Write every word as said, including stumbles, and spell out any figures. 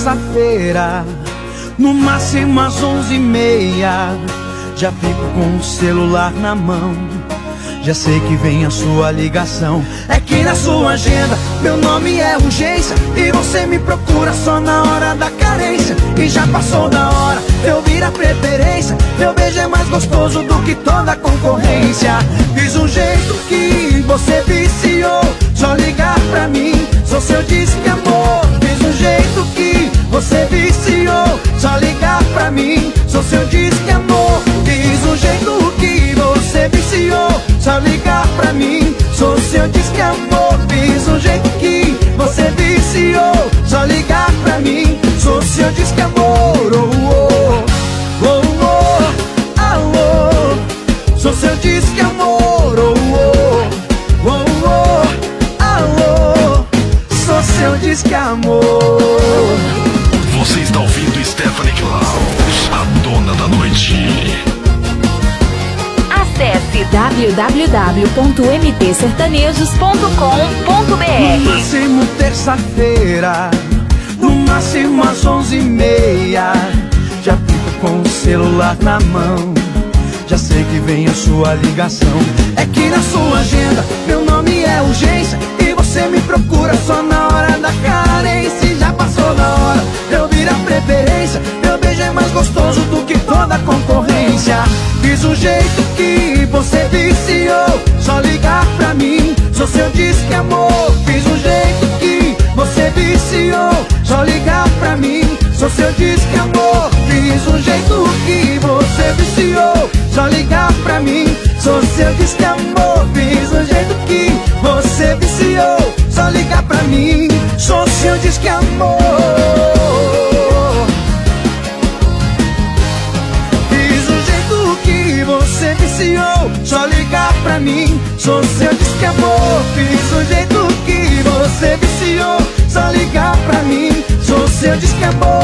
terça-feira, no máximo às onze e meia. Já fico com o celular na mão, já sei que vem a sua ligação. É que na sua agenda meu nome é urgência, e você me procura só na hora da carência. E já passou da hora de eu vir a preferência, meu beijo é mais gostoso do que toda a concorrência. Fiz um jeito que você viciou, só ligar pra mim, sou seu disque amor. Fiz um jeito que você viciou, só ligar pra mim, sou seu disque amor. Fiz um jeito que você viciou, só ligar pra mim, sou seu disque amor. Fiz um jeito que você viciou, só ligar pra mim, sou seu disque amor. Oh, oh, oh, oh, alô, sou seu disque amor. Oh, oh, oh, oh, alô, sou seu disque amor. Você está ouvindo Stephanie Klaus, a dona da noite. Acesse w w w ponto m t sertanejos ponto com ponto b r. No máximo terça-feira, no máximo às onze e meia. Já fico com o celular na mão, já sei que vem a sua ligação. É que na sua agenda meu nome é urgência, e você me procura só na hora da carência. E já passou da hora de eu vir a preferência, meu beijo é mais gostoso do que toda a concorrência. Fiz um jeito que você viciou, só ligar pra mim, sou seu disque amor. Fiz um jeito que você viciou, só ligar pra mim, sou seu disque amor. Fiz um jeito que você viciou, só ligar pra mim, sou seu disque amor. Fiz um jeito que você viciou, só ligar pra mim, sou seu disque amor. Você viciou, só ligar pra mim, sou seu disque amor. Fiz um jeito que você viciou, só ligar pra mim, sou seu disque amor.